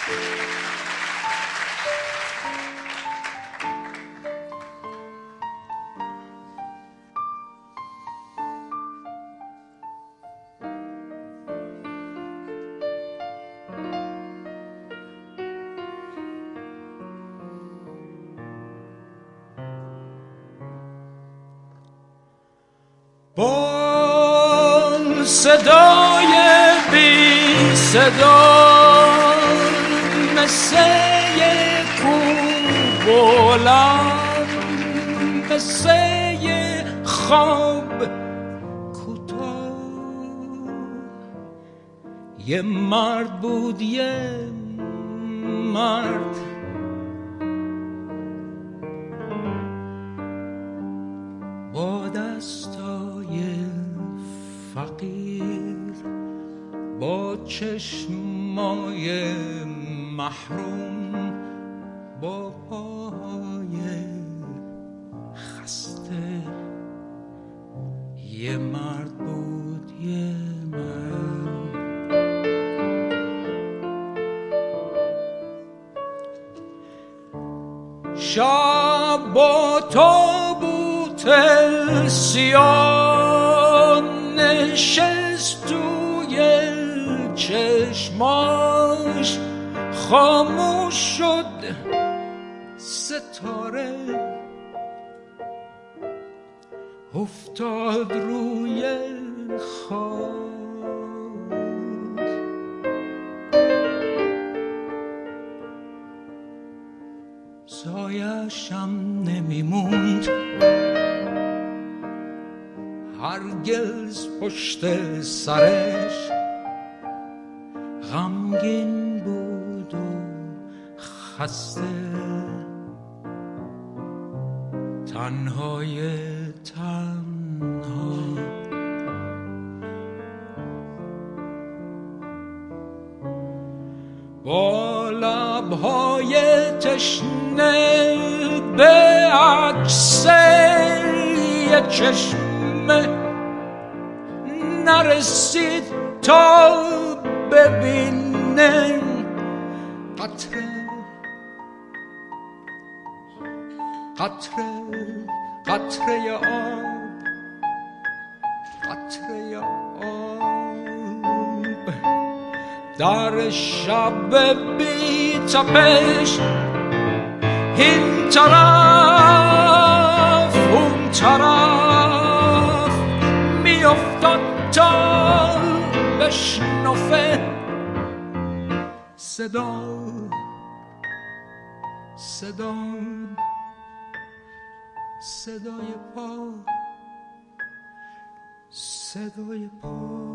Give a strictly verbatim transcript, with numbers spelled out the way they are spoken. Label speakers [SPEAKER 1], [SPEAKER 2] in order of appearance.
[SPEAKER 1] با صدای بی صدا مثل یک کو بلند، مثل یک خواب کوتاه، یه مرد بود، یه مرد با دستای فقیر، با چشمای محروم، با پاهای خسته، یه مرد بود، یه مرد. شب با تابوت سیاه نشست توی چشماش، خاموش شد ستاره، افتاد روی خاک. سایه‌شم نمیموند هرگز پشت سرش، غمگین بود و خسته، تنهای تنها. با لبهای تشنه به عکس یه چشمه نرسید تا ببینه، قطره قطره قطره آب، قطره آب در شب بی تپش، این طرف اون طرف میافتاد تا بشنفه صدا صدا صدای پا، صدای پا.